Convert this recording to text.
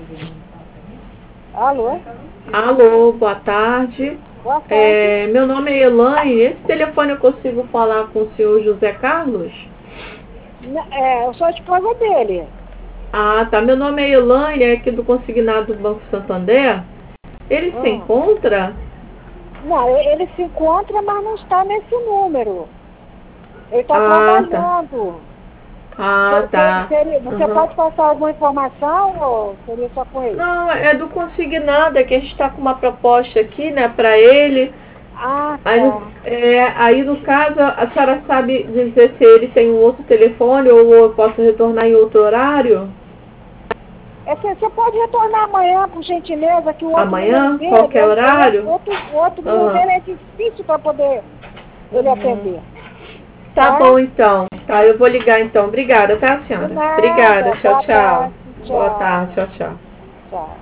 Alô? Alô, boa tarde. Boa tarde. Meu nome é Elaine. Esse telefone eu consigo falar com o senhor José Carlos? Eu sou a esposa dele. Ah, tá. Meu nome é Elaine, é aqui do Consignado do Banco Santander. Ele se Hum. encontra? Não, ele se encontra, mas não está nesse número. Ele está Ah, tá. trabalhando. Ah, tá. Você Uhum. pode passar alguma informação ou seria só com ele? Não, é do Consignado, é que a gente está com uma proposta aqui, né, para ele. Ah, Aí, tá. aí, no caso, a senhora sabe dizer se ele tem um outro telefone ou eu posso retornar em outro horário? Você pode retornar amanhã, por gentileza, que o outro número Amanhã? dele, Qualquer horário? o outro número Aham. dele é difícil para poder ele atender. Tá Tá? bom, então. Tá, eu vou ligar então. Obrigada, tá, De senhora? Obrigada. nada. Tchau, Boa tchau. tarde. Boa tarde. Tchau. Tchau, tchau. Tchau.